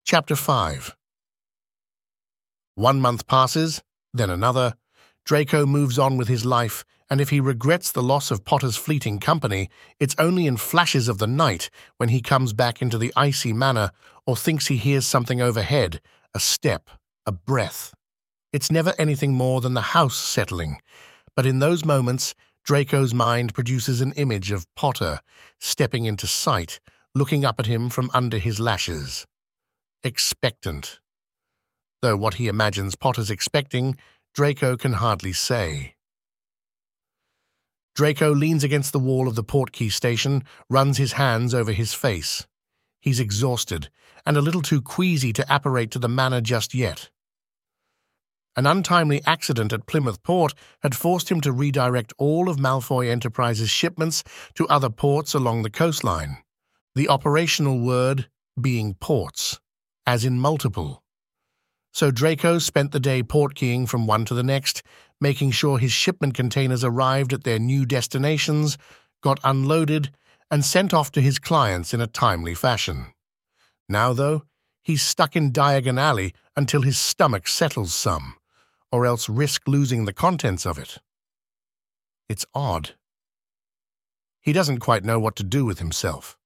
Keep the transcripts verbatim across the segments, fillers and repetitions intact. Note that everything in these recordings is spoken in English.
Chapter five. One month passes, then another. Draco moves on with his life, and if he regrets the loss of Potter's fleeting company, it's only in flashes of the night when he comes back into the icy manor or thinks he hears something overhead, a step, a breath. It's never anything more than the house settling, but in those moments, Draco's mind produces an image of Potter stepping into sight, looking up at him from under his lashes. Expectant. Though what he imagines Potter's expecting, Draco can hardly say. Draco leans against the wall of the Portkey station, runs his hands over his face. He's exhausted, and a little too queasy to apparate to the manor just yet. An untimely accident at Plymouth Port had forced him to redirect all of Malfoy Enterprises' shipments to other ports along the coastline, the operational word being ports, as in multiple. So Draco spent the day portkeying from one to the next, making sure his shipment containers arrived at their new destinations, got unloaded, and sent off to his clients in a timely fashion. Now, though, he's stuck in Diagon Alley until his stomach settles some, or else risk losing the contents of it. It's odd. He doesn't quite know what to do with himself.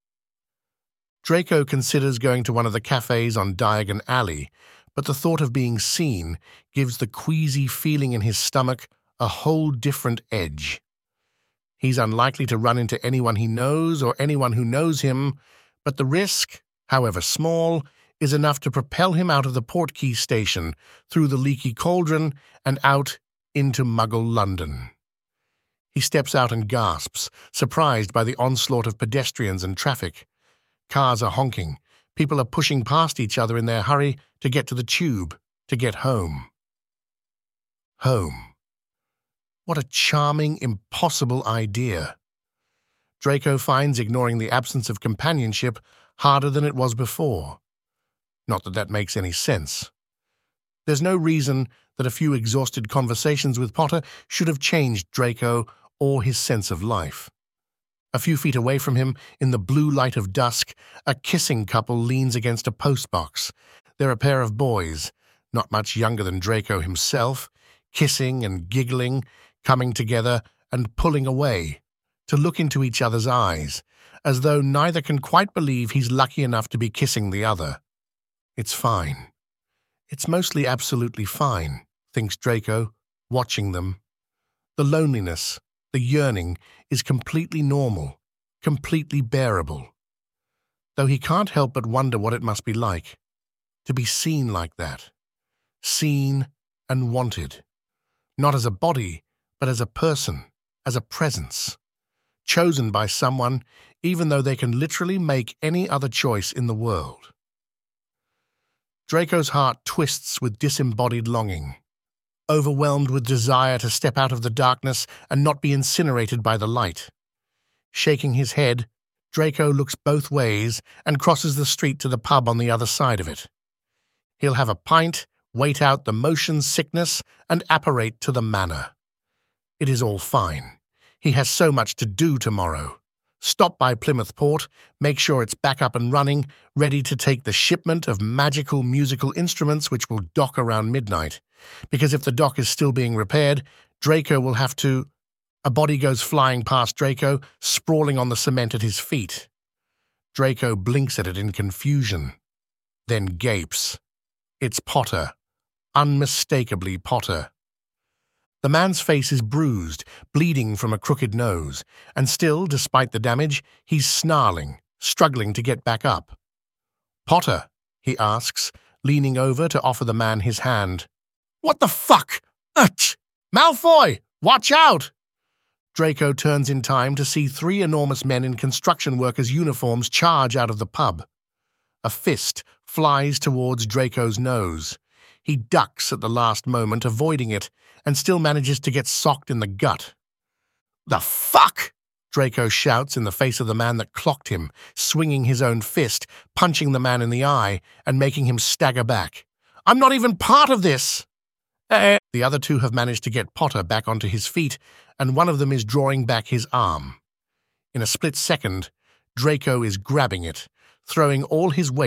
Draco considers going to one of the cafes on Diagon Alley, but the thought of being seen gives the queasy feeling in his stomach a whole different edge. He's unlikely to run into anyone he knows or anyone who knows him, but the risk, however small, is enough to propel him out of the Portkey station, through the leaky cauldron, and out into Muggle London. He steps out and gasps, surprised by the onslaught of pedestrians and traffic. Cars are honking. People are pushing past each other in their hurry to get to the tube, to get home. Home. What a charming, impossible idea. Draco finds ignoring the absence of companionship harder than it was before. Not that that makes any sense. There's no reason that a few exhausted conversations with Potter should have changed Draco or his sense of life. A few feet away from him, in the blue light of dusk, a kissing couple leans against a postbox. They're a pair of boys, not much younger than Draco himself, kissing and giggling, coming together and pulling away, to look into each other's eyes, as though neither can quite believe he's lucky enough to be kissing the other. It's fine. It's mostly absolutely fine, thinks Draco, watching them. The loneliness, the yearning, is completely normal, completely bearable. Though he can't help but wonder what it must be like, to be seen like that. Seen and wanted. Not as a body, but as a person, as a presence. Chosen by someone, even though they can literally make any other choice in the world. Draco's heart twists with disembodied longing, overwhelmed with desire to step out of the darkness and not be incinerated by the light. Shaking his head, Draco looks both ways and crosses the street to the pub on the other side of it. He'll have a pint, wait out the motion sickness, and apparate to the manor. It is all fine. He has so much to do tomorrow. Stop by Plymouth Port, make sure it's back up and running, ready to take the shipment of magical musical instruments which will dock around midnight. Because if the dock is still being repaired, Draco will have to... A body goes flying past Draco, sprawling on the cement at his feet. Draco blinks at it in confusion, then gapes. It's Potter. Unmistakably Potter. The man's face is bruised, bleeding from a crooked nose, and still, despite the damage, he's snarling, struggling to get back up. "Potter," he asks, leaning over to offer the man his hand. "What the fuck? Ugh! Malfoy! Watch out!" Draco turns in time to see three enormous men in construction workers' uniforms charge out of the pub. A fist flies towards Draco's nose. He ducks at the last moment, avoiding it, and still manages to get socked in the gut. "The fuck?" Draco shouts in the face of the man that clocked him, swinging his own fist, punching the man in the eye, and making him stagger back. "I'm not even part of this!" Uh, the other two have managed to get Potter back onto his feet, and one of them is drawing back his arm. In a split second, Draco is grabbing it, throwing all his weight,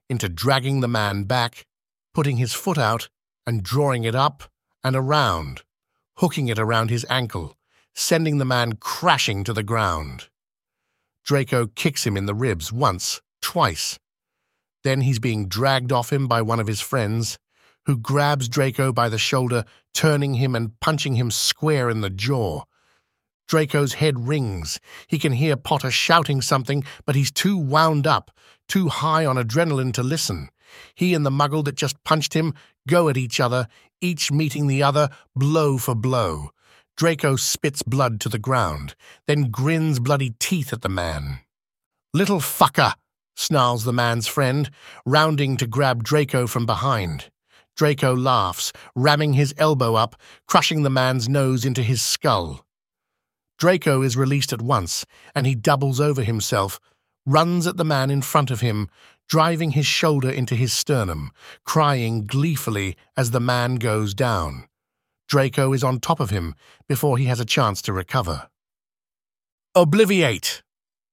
into dragging the man back, putting his foot out and drawing it up and around, hooking it around his ankle, sending the man crashing to the ground. Draco kicks him in the ribs once, twice. Then he's being dragged off him by one of his friends, who grabs Draco by the shoulder, turning him and punching him square in the jaw. Draco's head rings. He can hear Potter shouting something, but he's too wound up, too high on adrenaline to listen. He and the muggle that just punched him go at each other, each meeting the other, blow for blow. Draco spits blood to the ground, then grins bloody teeth at the man. "Little fucker," snarls the man's friend, rounding to grab Draco from behind. Draco laughs, ramming his elbow up, crushing the man's nose into his skull. Draco is released at once, and he doubles over himself, runs at the man in front of him, driving his shoulder into his sternum, crying gleefully as the man goes down. Draco is on top of him before he has a chance to recover. "Obliviate!"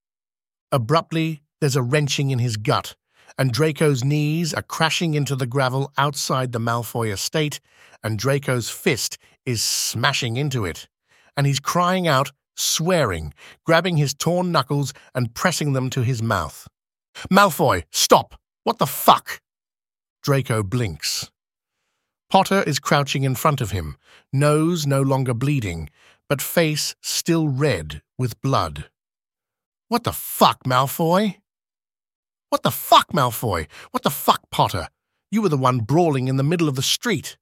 Abruptly, there's a wrenching in his gut, and Draco's knees are crashing into the gravel outside the Malfoy estate, and Draco's fist is smashing into it, and he's crying out, swearing, grabbing his torn knuckles and pressing them to his mouth. "Malfoy, stop! What the fuck?" Draco blinks. Potter is crouching in front of him, nose no longer bleeding, but face still red with blood. "What the fuck, Malfoy?" "What the fuck, Malfoy? What the fuck, Potter? You were the one brawling in the middle of the street."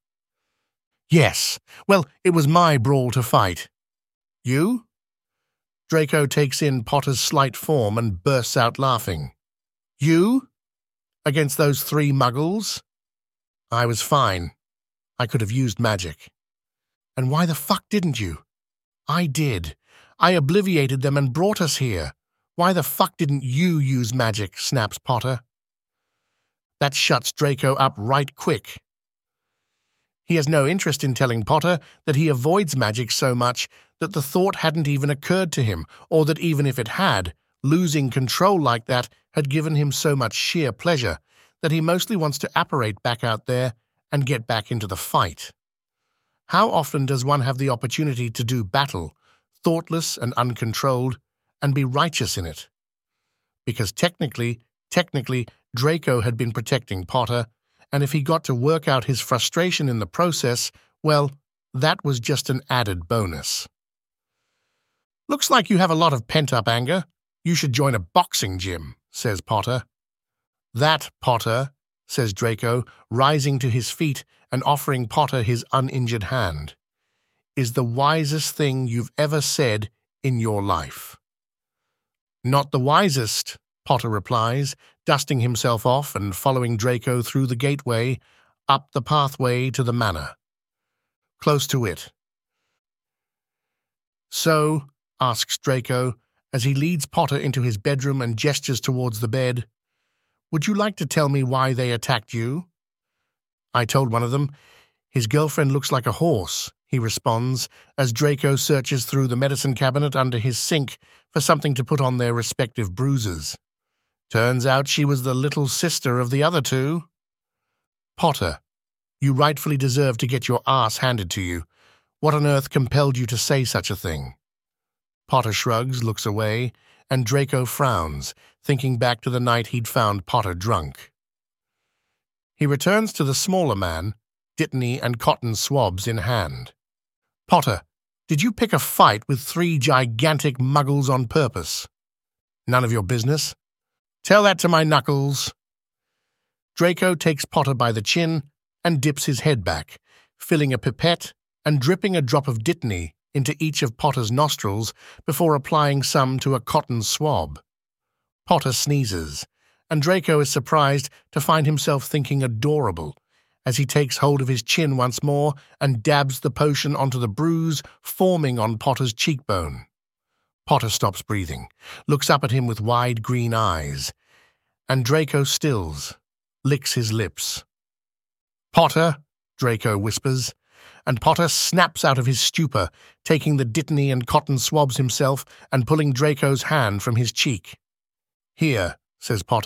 "Yes. Well, it was my brawl to fight." "You?" Draco takes in Potter's slight form and bursts out laughing. "You? Against those three muggles?" "I was fine. I could have used magic." "And why the fuck didn't you?" "I did. I obliviated them and brought us here. Why the fuck didn't you use magic?" snaps Potter. That shuts Draco up right quick. He has no interest in telling Potter that he avoids magic so much that the thought hadn't even occurred to him, or that even if it had, losing control like that had given him so much sheer pleasure that he mostly wants to apparate back out there and get back into the fight. How often does one have the opportunity to do battle, thoughtless and uncontrolled, and be righteous in it? Because technically, technically, Draco had been protecting Potter, and if he got to work out his frustration in the process, well, that was just an added bonus. "Looks like you have a lot of pent-up anger. You should join a boxing gym," says Potter. "That, Potter," says Draco, rising to his feet and offering Potter his uninjured hand, "is the wisest thing you've ever said in your life." "Not the wisest," Potter replies, dusting himself off and following Draco through the gateway, up the pathway to the manor. Close to it. "So," asks Draco, as he leads Potter into his bedroom and gestures towards the bed, "would you like to tell me why they attacked you?" "I told one of them, his girlfriend looks like a horse," he responds, as Draco searches through the medicine cabinet under his sink for something to put on their respective bruises. "Turns out she was the little sister of the other two." "Potter, you rightfully deserve to get your ass handed to you. What on earth compelled you to say such a thing?" Potter shrugs, looks away, and Draco frowns, thinking back to the night he'd found Potter drunk. He returns to the smaller man, Dittany and cotton swabs in hand. "Potter, did you pick a fight with three gigantic muggles on purpose?" "None of your business." "Tell that to my knuckles." Draco takes Potter by the chin and dips his head back, filling a pipette and dripping a drop of Dittany into each of Potter's nostrils before applying some to a cotton swab. Potter sneezes, and Draco is surprised to find himself thinking adorable as he takes hold of his chin once more and dabs the potion onto the bruise forming on Potter's cheekbone. Potter stops breathing, looks up at him with wide green eyes, and Draco stills, licks his lips. "Potter," Draco whispers, and Potter snaps out of his stupor, taking the Dittany and cotton swabs himself and pulling Draco's hand from his cheek. "Here," says Potter,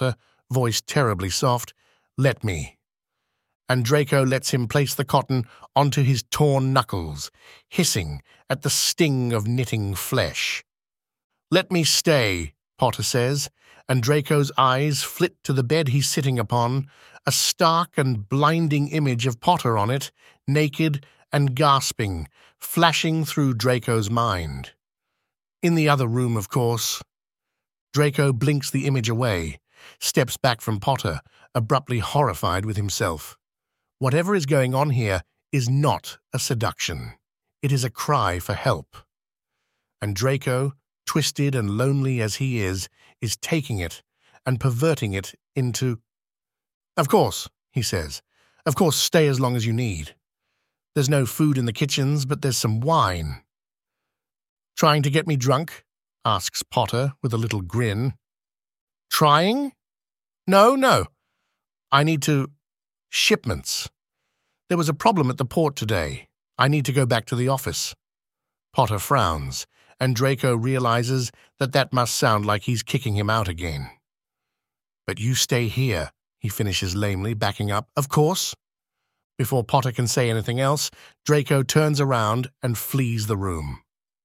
voice terribly soft, "Let me." And Draco lets him place the cotton onto his torn knuckles, hissing at the sting of knitting flesh. "Let me stay," Potter says, and Draco's eyes flit to the bed he's sitting upon, a stark and blinding image of Potter on it, naked and gasping, flashing through Draco's mind. In the other room, of course. Draco blinks the image away, steps back from Potter, abruptly horrified with himself. Whatever is going on here is not a seduction. It is a cry for help. And Draco, twisted and lonely as he is, is taking it and perverting it into... "Of course," he says. "Of course, stay as long as you need. There's no food in the kitchens, but there's some wine." "Trying to get me drunk?" asks Potter with a little grin. "Trying? No, no. I need to... Shipments. There was a problem at the port today. I need to go back to the office." Potter frowns, and Draco realizes that that must sound like he's kicking him out again. "But you stay here," he finishes lamely, backing up. "Of course." Before Potter can say anything else, Draco turns around and flees the room.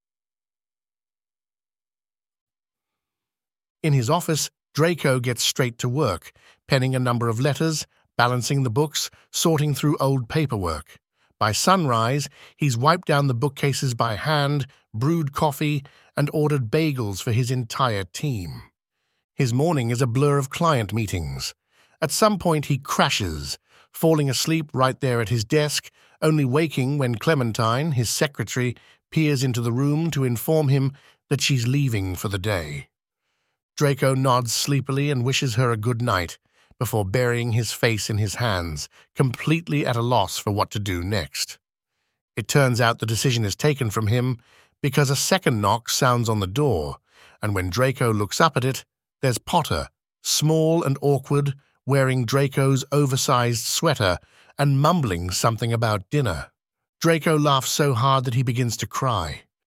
In his office, Draco gets straight to work, penning a number of letters, balancing the books, sorting through old paperwork. By sunrise, he's wiped down the bookcases by hand, brewed coffee, and ordered bagels for his entire team. His morning is a blur of client meetings. At some point he crashes, falling asleep right there at his desk, only waking when Clementine, his secretary, peers into the room to inform him that she's leaving for the day. Draco nods sleepily and wishes her a good night, before burying his face in his hands, completely at a loss for what to do next. It turns out the decision is taken from him because a second knock sounds on the door, and when Draco looks up at it, there's Potter, small and awkward, wearing Draco's oversized sweater and mumbling something about dinner. Draco laughs so hard that he begins to cry.